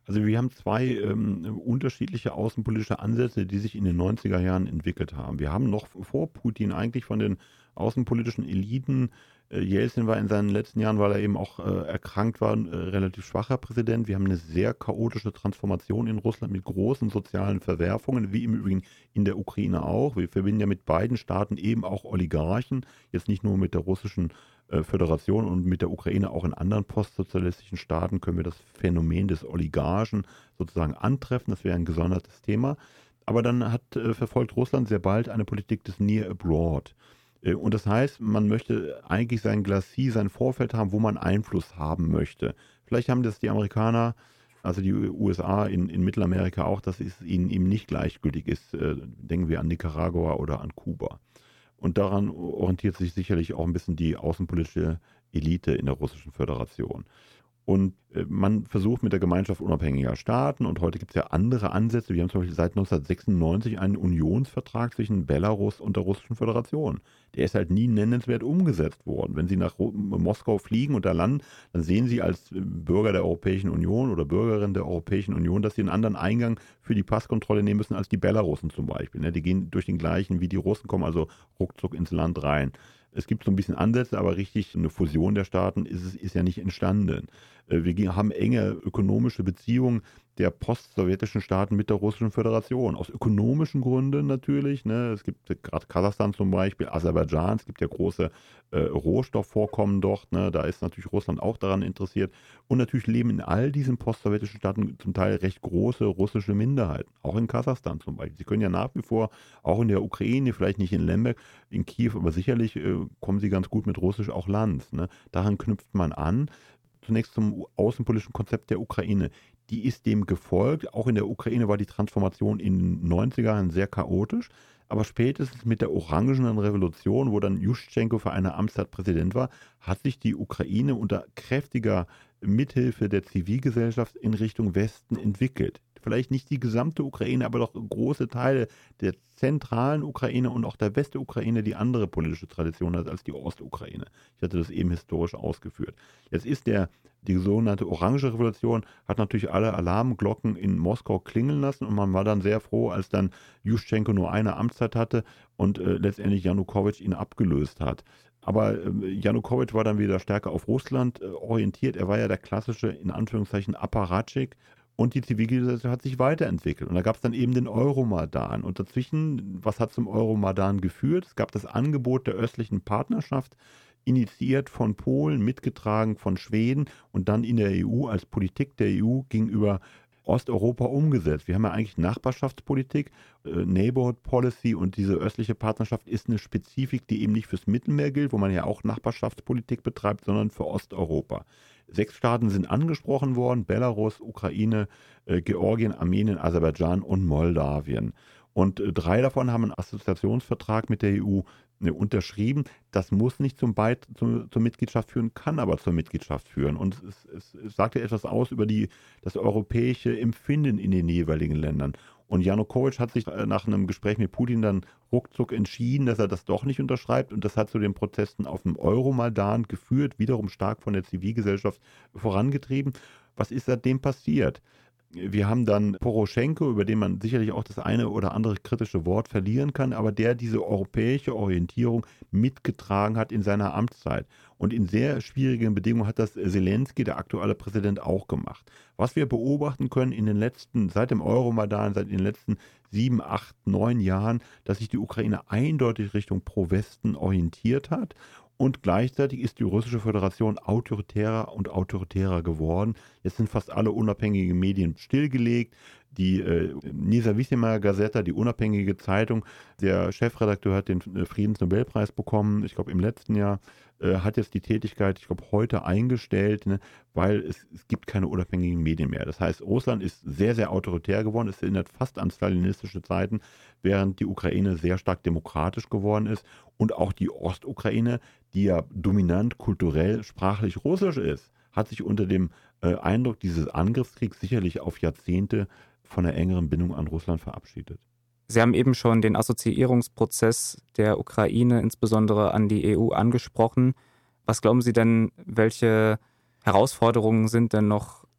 Also wir haben zwei unterschiedliche außenpolitische Ansätze, die sich in den 90er Jahren entwickelt haben. Wir haben noch vor Putin eigentlich von den außenpolitischen Eliten, Jelzin war in seinen letzten Jahren, weil er eben auch erkrankt war, ein relativ schwacher Präsident. Wir haben eine sehr chaotische Transformation in Russland mit großen sozialen Verwerfungen, wie im Übrigen in der Ukraine auch. Wir verbinden ja mit beiden Staaten eben auch Oligarchen, jetzt nicht nur mit der russischen Föderation und mit der Ukraine, auch in anderen postsozialistischen Staaten können wir das Phänomen des Oligarchen sozusagen antreffen. Das wäre ein gesondertes Thema. Aber dann verfolgt Russland sehr bald eine Politik des Near Abroad. Und das heißt, man möchte eigentlich sein Glacis, sein Vorfeld haben, wo man Einfluss haben möchte. Vielleicht haben das die Amerikaner, also die USA in Mittelamerika auch, dass es ihnen eben nicht gleichgültig ist. Denken wir an Nicaragua oder an Kuba. Und daran orientiert sich sicherlich auch ein bisschen die außenpolitische Elite in der Russischen Föderation. Und man versucht mit der Gemeinschaft unabhängiger Staaten, und heute gibt es ja andere Ansätze. Wir haben zum Beispiel seit 1996 einen Unionsvertrag zwischen Belarus und der Russischen Föderation. Der ist halt nie nennenswert umgesetzt worden. Wenn Sie nach Moskau fliegen und da landen, dann sehen Sie als Bürger der Europäischen Union oder Bürgerin der Europäischen Union, dass Sie einen anderen Eingang für die Passkontrolle nehmen müssen als die Belarussen zum Beispiel. Die gehen durch den gleichen wie die Russen, kommen also ruckzuck ins Land rein. Es gibt so ein bisschen Ansätze, aber richtig eine Fusion der Staaten ist ja nicht entstanden. Wir haben enge ökonomische Beziehungen der postsowjetischen Staaten mit der Russischen Föderation. Aus ökonomischen Gründen natürlich. Es gibt gerade Kasachstan zum Beispiel, Aserbaidschan, es gibt ja große Rohstoffvorkommen dort. Da ist natürlich Russland auch daran interessiert. Und natürlich leben in all diesen postsowjetischen Staaten zum Teil recht große russische Minderheiten. Auch in Kasachstan zum Beispiel. Sie können ja nach wie vor, auch in der Ukraine, vielleicht nicht in Lemberg, in Kiew, aber sicherlich kommen sie ganz gut mit Russisch auch Land. Daran knüpft man an. Zunächst zum außenpolitischen Konzept der Ukraine. Die ist dem gefolgt. Auch in der Ukraine war die Transformation in den 90er Jahren sehr chaotisch. Aber spätestens mit der Orangenen Revolution, wo dann Juschtschenko für eine Amtszeit Präsident war, hat sich die Ukraine unter kräftiger Mithilfe der Zivilgesellschaft in Richtung Westen entwickelt. Vielleicht nicht die gesamte Ukraine, aber doch große Teile der zentralen Ukraine und auch der Westukraine, die andere politische Tradition hat als die Ostukraine. Ich hatte das eben historisch ausgeführt. Jetzt ist die sogenannte Orange Revolution, hat natürlich alle Alarmglocken in Moskau klingeln lassen und man war dann sehr froh, als dann Juschtschenko nur eine Amtszeit hatte und letztendlich Janukowitsch ihn abgelöst hat. Aber Janukowitsch war dann wieder stärker auf Russland orientiert. Er war ja der klassische, in Anführungszeichen, Apparatschik. Und die Zivilgesellschaft hat sich weiterentwickelt. Und da gab es dann eben den Euromaidan. Und dazwischen, was hat zum Euromaidan geführt? Es gab das Angebot der östlichen Partnerschaft, initiiert von Polen, mitgetragen von Schweden und dann in der EU als Politik der EU gegenüber Osteuropa umgesetzt. Wir haben ja eigentlich Nachbarschaftspolitik, Neighborhood Policy, und diese östliche Partnerschaft ist eine Spezifik, die eben nicht fürs Mittelmeer gilt, wo man ja auch Nachbarschaftspolitik betreibt, sondern für Osteuropa. 6 Staaten sind angesprochen worden: Belarus, Ukraine, Georgien, Armenien, Aserbaidschan und Moldawien. Und 3 davon haben einen Assoziationsvertrag mit der EU unterschrieben. Das muss nicht zur Mitgliedschaft führen, kann aber zur Mitgliedschaft führen. Und es sagt ja etwas aus über das europäische Empfinden in den jeweiligen Ländern. Und Janukowitsch hat sich nach einem Gespräch mit Putin dann ruckzuck entschieden, dass er das doch nicht unterschreibt. Und das hat zu den Protesten auf dem Euromaidan geführt, wiederum stark von der Zivilgesellschaft vorangetrieben. Was ist seitdem passiert? Wir haben dann Poroschenko, über den man sicherlich auch das eine oder andere kritische Wort verlieren kann, aber der diese europäische Orientierung mitgetragen hat in seiner Amtszeit. Und in sehr schwierigen Bedingungen hat das Selenskyj, der aktuelle Präsident, auch gemacht. Was wir beobachten können seit dem Euromaidan, seit den letzten 7, 8, 9 Jahren, dass sich die Ukraine eindeutig Richtung Pro-Westen orientiert hat. Und gleichzeitig ist die Russische Föderation autoritärer und autoritärer geworden. Jetzt sind fast alle unabhängigen Medien stillgelegt. Die Nezawisima Gazeta, die unabhängige Zeitung, der Chefredakteur hat den Friedensnobelpreis bekommen, ich glaube im letzten Jahr, hat jetzt die Tätigkeit, ich glaube heute eingestellt, weil es gibt keine unabhängigen Medien mehr. Das heißt, Russland ist sehr, sehr autoritär geworden. Es erinnert fast an stalinistische Zeiten, während die Ukraine sehr stark demokratisch geworden ist. Und auch die Ostukraine, die ja dominant kulturell, sprachlich russisch ist, hat sich unter dem Eindruck dieses Angriffskriegs sicherlich auf Jahrzehnte von einer engeren Bindung an Russland verabschiedet. Sie haben eben schon den Assoziierungsprozess der Ukraine, insbesondere an die EU, angesprochen. Was glauben Sie denn, welche Herausforderungen sind denn noch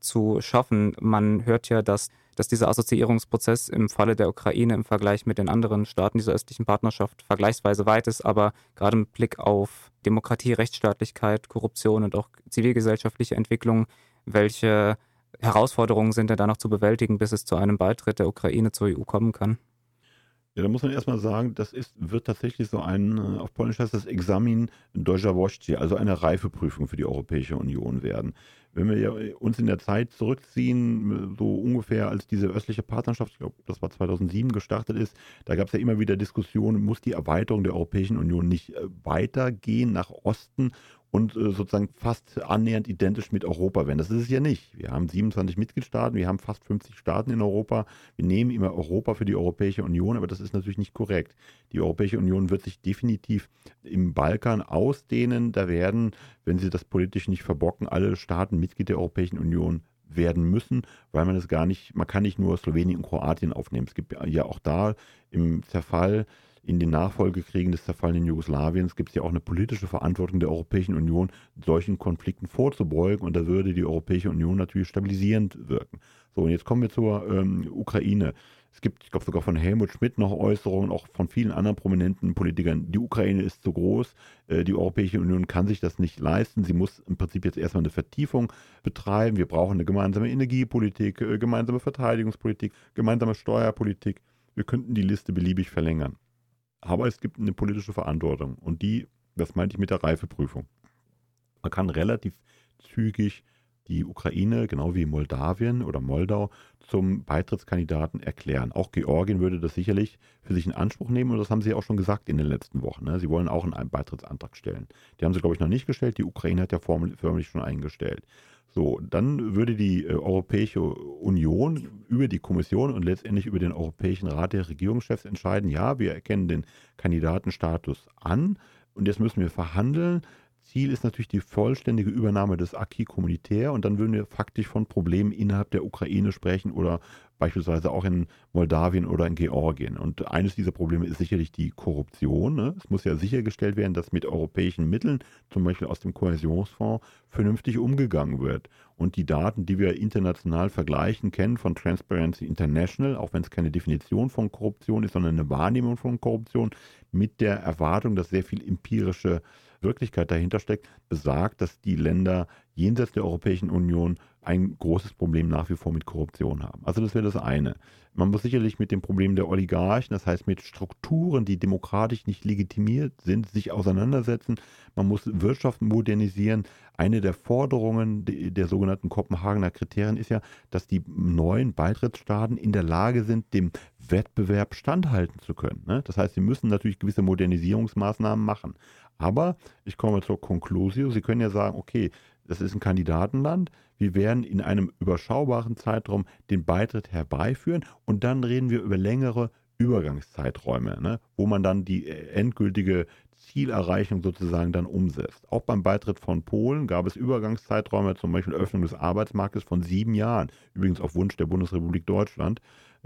zu schaffen. Man hört ja, dass dieser Assoziierungsprozess im Falle der Ukraine im Vergleich mit den anderen Staaten dieser östlichen Partnerschaft vergleichsweise weit ist, aber gerade mit Blick auf Demokratie, Rechtsstaatlichkeit, Korruption und auch zivilgesellschaftliche Entwicklung, welche Herausforderungen sind denn da noch zu bewältigen, bis es zu einem Beitritt der Ukraine zur EU kommen kann? Ja, da muss man erstmal sagen, wird tatsächlich so auf Polnisch heißt das Egzamin dojrzałości, also eine Reifeprüfung für die Europäische Union werden. Wenn wir ja uns in der Zeit zurückziehen, so ungefähr als diese östliche Partnerschaft, ich glaube, das war 2007 gestartet ist, da gab es ja immer wieder Diskussionen, muss die Erweiterung der Europäischen Union nicht weitergehen nach Osten und sozusagen fast annähernd identisch mit Europa werden. Das ist es ja nicht. Wir haben 27 Mitgliedstaaten, wir haben fast 50 Staaten in Europa. Wir nehmen immer Europa für die Europäische Union, aber das ist natürlich nicht korrekt. Die Europäische Union wird sich definitiv im Balkan ausdehnen. Da werden, wenn sie das politisch nicht verbocken, alle Staaten Mitglied der Europäischen Union werden müssen, weil man kann nicht nur Slowenien und Kroatien aufnehmen. Es gibt ja auch da im Zerfall in den Nachfolgekriegen des zerfallenen Jugoslawiens gibt es ja auch eine politische Verantwortung der Europäischen Union, solchen Konflikten vorzubeugen, und da würde die Europäische Union natürlich stabilisierend wirken. So, und jetzt kommen wir zur Ukraine. Es gibt, ich glaube, sogar von Helmut Schmidt noch Äußerungen, auch von vielen anderen prominenten Politikern, die Ukraine ist zu groß, die Europäische Union kann sich das nicht leisten, sie muss im Prinzip jetzt erstmal eine Vertiefung betreiben, wir brauchen eine gemeinsame Energiepolitik, gemeinsame Verteidigungspolitik, gemeinsame Steuerpolitik, wir könnten die Liste beliebig verlängern. Aber es gibt eine politische Verantwortung, und das meinte ich mit der Reifeprüfung. Man kann relativ zügig die Ukraine, genau wie Moldawien oder Moldau, zum Beitrittskandidaten erklären. Auch Georgien würde das sicherlich für sich in Anspruch nehmen, und das haben sie auch schon gesagt in den letzten Wochen. Ne? Sie wollen auch einen Beitrittsantrag stellen. Die haben sie, glaube ich, noch nicht gestellt. Die Ukraine hat ja förmlich schon eingestellt. So, dann würde die Europäische Union über die Kommission und letztendlich über den Europäischen Rat der Regierungschefs entscheiden, ja, wir erkennen den Kandidatenstatus an und jetzt müssen wir verhandeln. Ziel ist natürlich die vollständige Übernahme des Acquis communautaire, und dann würden wir faktisch von Problemen innerhalb der Ukraine sprechen oder beispielsweise auch in Moldawien oder in Georgien. Und eines dieser Probleme ist sicherlich die Korruption. Ne? Es muss ja sichergestellt werden, dass mit europäischen Mitteln, zum Beispiel aus dem Kohäsionsfonds, vernünftig umgegangen wird. Und die Daten, die wir international vergleichen, kennen von Transparency International, auch wenn es keine Definition von Korruption ist, sondern eine Wahrnehmung von Korruption, mit der Erwartung, dass sehr viel empirische Wirklichkeit dahinter steckt, besagt, dass die Länder jenseits der Europäischen Union ein großes Problem nach wie vor mit Korruption haben. Also das wäre das eine. Man muss sicherlich mit dem Problem der Oligarchen, das heißt mit Strukturen, die demokratisch nicht legitimiert sind, sich auseinandersetzen. Man muss Wirtschaft modernisieren. Eine der Forderungen der sogenannten Kopenhagener Kriterien ist ja, dass die neuen Beitrittsstaaten in der Lage sind, dem Wettbewerb standhalten zu können. Ne? Das heißt, sie müssen natürlich gewisse Modernisierungsmaßnahmen machen. Aber ich komme zur Conclusio. Sie können ja sagen, okay, das ist ein Kandidatenland. Wir werden in einem überschaubaren Zeitraum den Beitritt herbeiführen, und dann reden wir über längere Übergangszeiträume, ne, wo man dann die endgültige Zielerreichung sozusagen dann umsetzt. Auch beim Beitritt von Polen gab es Übergangszeiträume, zum Beispiel Öffnung des Arbeitsmarktes von 7 Jahren, übrigens auf Wunsch der Bundesrepublik Deutschland.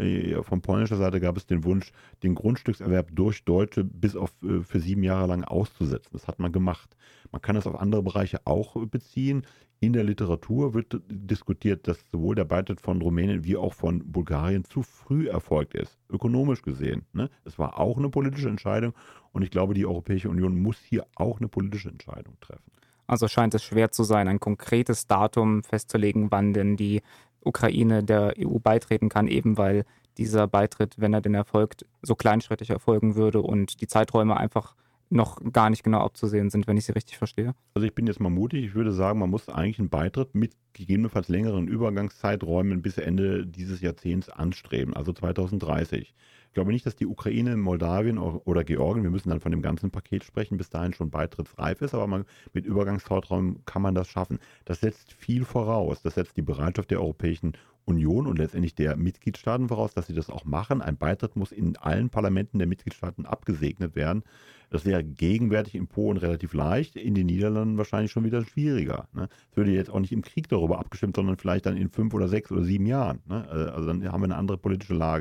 Von polnischer Seite gab es den Wunsch, den Grundstückserwerb durch Deutsche bis auf für 7 Jahre lang auszusetzen. Das hat man gemacht. Man kann das auf andere Bereiche auch beziehen. In der Literatur wird diskutiert, dass sowohl der Beitritt von Rumänien wie auch von Bulgarien zu früh erfolgt ist, ökonomisch gesehen. Ne? Es war auch eine politische Entscheidung, und ich glaube, die Europäische Union muss hier auch eine politische Entscheidung treffen. Also scheint es schwer zu sein, ein konkretes Datum festzulegen, wann denn die Ukraine der EU beitreten kann, eben weil dieser Beitritt, wenn er denn erfolgt, so kleinschrittig erfolgen würde und die Zeiträume einfach noch gar nicht genau abzusehen sind, wenn ich Sie richtig verstehe. Also ich bin jetzt mal mutig, ich würde sagen, man muss eigentlich einen Beitritt mit gegebenenfalls längeren Übergangszeiträumen bis Ende dieses Jahrzehnts anstreben, also 2030. Ich glaube nicht, dass die Ukraine, Moldawien oder Georgien, wir müssen dann von dem ganzen Paket sprechen, bis dahin schon beitrittsreif ist, aber mit Übergangszeitraum kann man das schaffen. Das setzt viel voraus. Das setzt die Bereitschaft der Europäischen Union und letztendlich der Mitgliedstaaten voraus, dass sie das auch machen. Ein Beitritt muss in allen Parlamenten der Mitgliedstaaten abgesegnet werden. Das wäre gegenwärtig in Polen relativ leicht, in den Niederlanden wahrscheinlich schon wieder schwieriger. Ne? Es würde jetzt auch nicht im Krieg darüber abgestimmt, sondern vielleicht dann in 5 oder 6 oder 7 Jahren. Ne? Also dann haben wir eine andere politische Lage.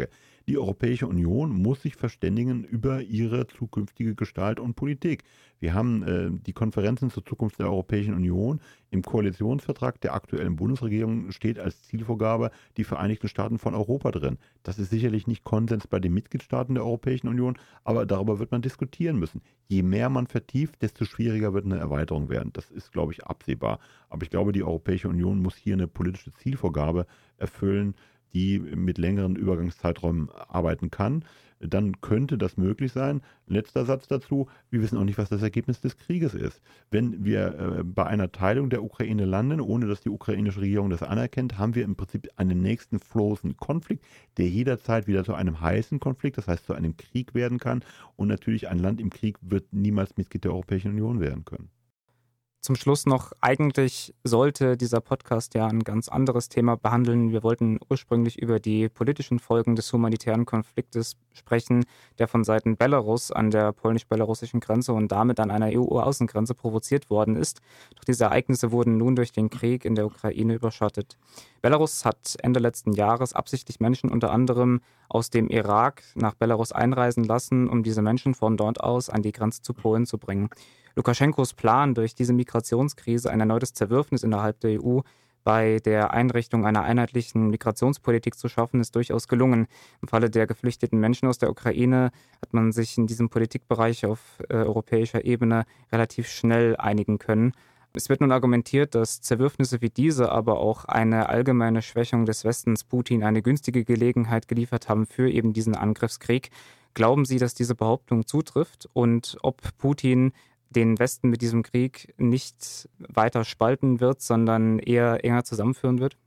die Europäische Union muss sich verständigen über ihre zukünftige Gestalt und Politik. Wir haben die Konferenzen zur Zukunft der Europäischen Union. Im Koalitionsvertrag der aktuellen Bundesregierung steht als Zielvorgabe die Vereinigten Staaten von Europa drin. Das ist sicherlich nicht Konsens bei den Mitgliedstaaten der Europäischen Union, aber darüber wird man diskutieren müssen. Je mehr man vertieft, desto schwieriger wird eine Erweiterung werden. Das ist, glaube ich, absehbar. Aber ich glaube, die Europäische Union muss hier eine politische Zielvorgabe erfüllen, die mit längeren Übergangszeiträumen arbeiten kann. Dann könnte das möglich sein. Letzter Satz dazu, wir wissen auch nicht, was das Ergebnis des Krieges ist. Wenn wir bei einer Teilung der Ukraine landen, ohne dass die ukrainische Regierung das anerkennt, haben wir im Prinzip einen nächsten frozen Konflikt, der jederzeit wieder zu einem heißen Konflikt, das heißt zu einem Krieg werden kann. Und natürlich ein Land im Krieg wird niemals Mitglied der Europäischen Union werden können. Zum Schluss noch, eigentlich sollte dieser Podcast ja ein ganz anderes Thema behandeln. Wir wollten ursprünglich über die politischen Folgen des humanitären Konfliktes sprechen, der von Seiten Belarus an der polnisch-belarussischen Grenze und damit an einer EU-Außengrenze provoziert worden ist. Doch diese Ereignisse wurden nun durch den Krieg in der Ukraine überschattet. Belarus hat Ende letzten Jahres absichtlich Menschen unter anderem aus dem Irak nach Belarus einreisen lassen, um diese Menschen von dort aus an die Grenze zu Polen zu bringen. Lukaschenkos Plan, durch diese Migrationskrise ein erneutes Zerwürfnis innerhalb der EU bei der Einrichtung einer einheitlichen Migrationspolitik zu schaffen, ist durchaus gelungen. Im Falle der geflüchteten Menschen aus der Ukraine hat man sich in diesem Politikbereich auf europäischer Ebene relativ schnell einigen können. Es wird nun argumentiert, dass Zerwürfnisse wie diese, aber auch eine allgemeine Schwächung des Westens Putin eine günstige Gelegenheit geliefert haben für eben diesen Angriffskrieg. Glauben Sie, dass diese Behauptung zutrifft und ob Putin den Westen mit diesem Krieg nicht weiter spalten wird, sondern eher enger zusammenführen wird?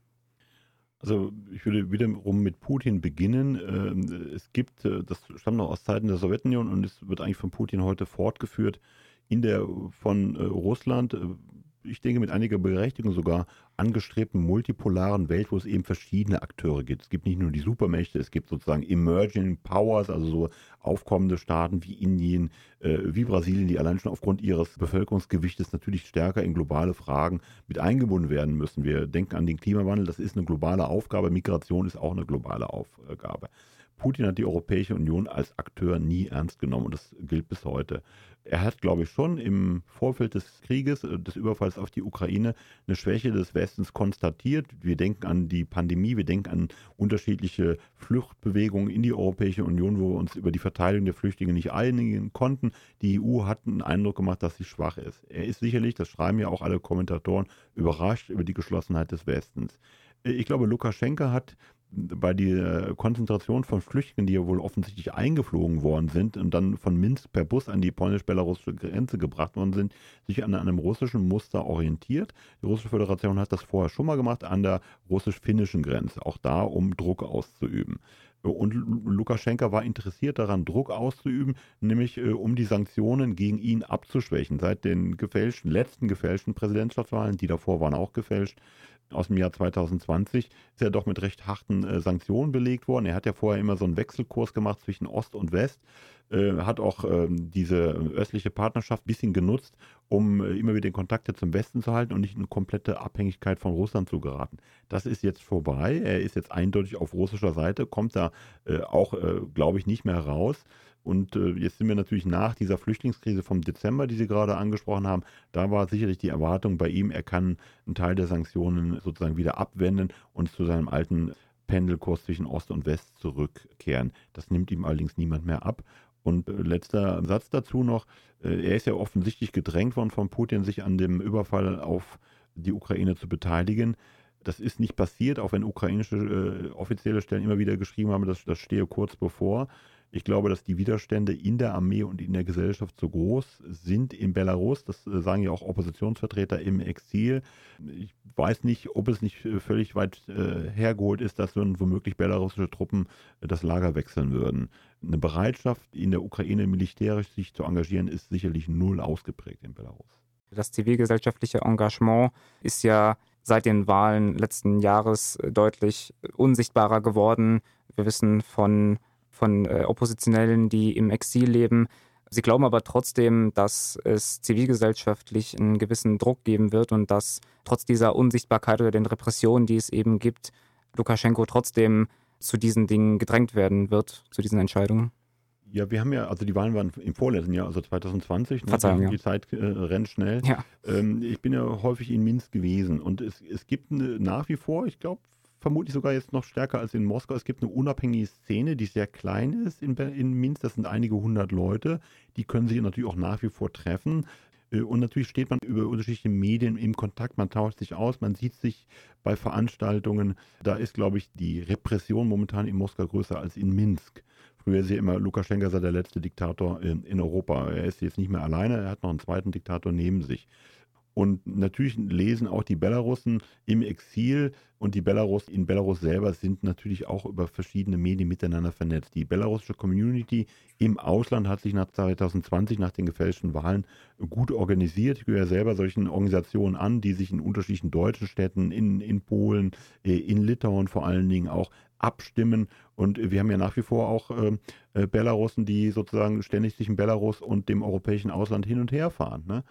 Also ich würde wiederum mit Putin beginnen. Es gibt, das stammt noch aus Zeiten der Sowjetunion und es wird eigentlich von Putin heute fortgeführt, von Russland, ich denke mit einiger Berechtigung sogar, angestrebten multipolaren Welt, wo es eben verschiedene Akteure gibt. Es gibt nicht nur die Supermächte, es gibt sozusagen Emerging Powers, also so aufkommende Staaten wie Indien, wie Brasilien, die allein schon aufgrund ihres Bevölkerungsgewichtes natürlich stärker in globale Fragen mit eingebunden werden müssen. Wir denken an den Klimawandel, das ist eine globale Aufgabe, Migration ist auch eine globale Aufgabe. Putin hat die Europäische Union als Akteur nie ernst genommen und das gilt bis heute. Er hat, glaube ich, schon im Vorfeld des Krieges, des Überfalls auf die Ukraine, eine Schwäche des Westens konstatiert. Wir denken an die Pandemie, wir denken an unterschiedliche Fluchtbewegungen in die Europäische Union, wo wir uns über die Verteilung der Flüchtlinge nicht einigen konnten. Die EU hat einen Eindruck gemacht, dass sie schwach ist. Er ist sicherlich, das schreiben ja auch alle Kommentatoren, überrascht über die Geschlossenheit des Westens. Ich glaube, Lukaschenka hat bei der Konzentration von Flüchtlingen, die ja wohl offensichtlich eingeflogen worden sind und dann von Minsk per Bus an die polnisch-belarussische Grenze gebracht worden sind, sich an einem russischen Muster orientiert. Die Russische Föderation hat das vorher schon mal gemacht an der russisch-finnischen Grenze, auch da, um Druck auszuüben. Und Lukaschenka war interessiert daran, Druck auszuüben, nämlich um die Sanktionen gegen ihn abzuschwächen. Seit den letzten gefälschten Präsidentschaftswahlen, die davor waren auch gefälscht, aus dem Jahr 2020, ist er doch mit recht harten Sanktionen belegt worden. Er hat ja vorher immer so einen Wechselkurs gemacht zwischen Ost und West, hat auch diese östliche Partnerschaft ein bisschen genutzt, um immer wieder den Kontakte zum Westen zu halten und nicht in eine komplette Abhängigkeit von Russland zu geraten. Das ist jetzt vorbei. Er ist jetzt eindeutig auf russischer Seite, kommt da auch, glaube ich, nicht mehr raus. Und jetzt sind wir natürlich nach dieser Flüchtlingskrise vom Dezember, die Sie gerade angesprochen haben, da war sicherlich die Erwartung bei ihm, er kann einen Teil der Sanktionen sozusagen wieder abwenden und zu seinem alten Pendelkurs zwischen Ost und West zurückkehren. Das nimmt ihm allerdings niemand mehr ab. Und letzter Satz dazu noch, er ist ja offensichtlich gedrängt worden von Putin, sich an dem Überfall auf die Ukraine zu beteiligen. Das ist nicht passiert, auch wenn ukrainische offizielle Stellen immer wieder geschrieben haben, dass das stehe kurz bevor. Ich glaube, dass die Widerstände in der Armee und in der Gesellschaft so groß sind in Belarus. Das sagen ja auch Oppositionsvertreter im Exil. Ich weiß nicht, ob es nicht völlig weit hergeholt ist, dass womöglich belarussische Truppen das Lager wechseln würden. Eine Bereitschaft, in der Ukraine militärisch sich zu engagieren, ist sicherlich null ausgeprägt in Belarus. Das zivilgesellschaftliche Engagement ist ja seit den Wahlen letzten Jahres deutlich unsichtbarer geworden. Wir wissen von Oppositionellen, die im Exil leben. Sie glauben aber trotzdem, dass es zivilgesellschaftlich einen gewissen Druck geben wird und dass trotz dieser Unsichtbarkeit oder den Repressionen, die es eben gibt, Lukaschenko trotzdem zu diesen Dingen gedrängt werden wird, zu diesen Entscheidungen? Ja, wir haben ja, also die Wahlen waren im vorletzten Jahr, also 2020. Verzeihung, die Zeit rennt schnell. Ja. Ich bin ja häufig in Minsk gewesen und es gibt nach wie vor, ich glaube, vermutlich sogar jetzt noch stärker als in Moskau, es gibt eine unabhängige Szene, die sehr klein ist in Minsk. Das sind einige hundert Leute, die können sich natürlich auch nach wie vor treffen. Und natürlich steht man über unterschiedliche Medien im Kontakt, man tauscht sich aus, man sieht sich bei Veranstaltungen. Da ist, glaube ich, die Repression momentan in Moskau größer als in Minsk. Früher ist ja immer Lukaschenka sei der letzte Diktator in Europa. Er ist jetzt nicht mehr alleine, er hat noch einen zweiten Diktator neben sich. Und natürlich lesen auch die Belarussen im Exil und die in Belarus selber sind natürlich auch über verschiedene Medien miteinander vernetzt. Die belarussische Community im Ausland hat sich nach 2020, nach den gefälschten Wahlen, gut organisiert. Ich gehöre selber solchen Organisationen an, die sich in unterschiedlichen deutschen Städten, in Polen, in Litauen vor allen Dingen auch abstimmen. Und wir haben ja nach wie vor auch Belarussen, die sozusagen ständig zwischen Belarus und dem europäischen Ausland hin und her fahren. Ne?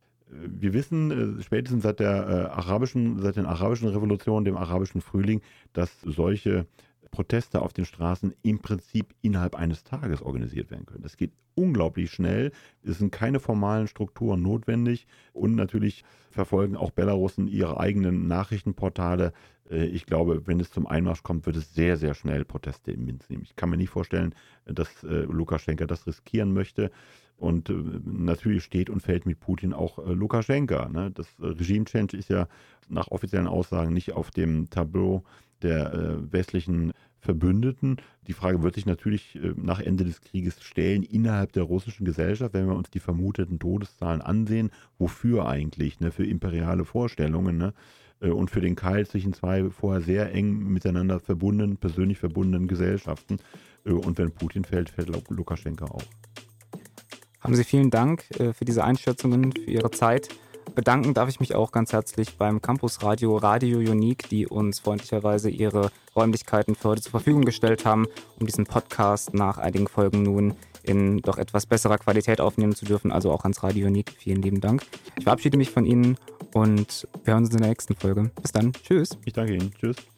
Wir wissen spätestens seit den arabischen Revolutionen, dem arabischen Frühling, dass solche Proteste auf den Straßen im Prinzip innerhalb eines Tages organisiert werden können. Das geht unglaublich schnell. Es sind keine formalen Strukturen notwendig und natürlich verfolgen auch Belarussen ihre eigenen Nachrichtenportale. Ich glaube, wenn es zum Einmarsch kommt, wird es sehr, sehr schnell Proteste in Minsk nehmen. Ich kann mir nicht vorstellen, dass Lukaschenka das riskieren möchte. Und natürlich steht und fällt mit Putin auch Lukaschenka. Ne? Das Regime-Change ist ja nach offiziellen Aussagen nicht auf dem Tableau der westlichen Verbündeten. Die Frage wird sich natürlich nach Ende des Krieges stellen innerhalb der russischen Gesellschaft, wenn wir uns die vermuteten Todeszahlen ansehen. Wofür eigentlich? Ne? Für imperiale Vorstellungen. Ne? Und für den Keil zwischen zwei vorher sehr eng miteinander persönlich verbundenen Gesellschaften. Und wenn Putin fällt, fällt Lukaschenka auch. Haben Sie vielen Dank für diese Einschätzungen, für Ihre Zeit. Bedanken darf ich mich auch ganz herzlich beim Campusradio Radio Unique, die uns freundlicherweise ihre Räumlichkeiten für heute zur Verfügung gestellt haben, um diesen Podcast nach einigen Folgen nun in doch etwas besserer Qualität aufnehmen zu dürfen. Also auch ans Radio Unique. Vielen lieben Dank. Ich verabschiede mich von Ihnen und wir hören uns in der nächsten Folge. Bis dann. Tschüss. Ich danke Ihnen. Tschüss.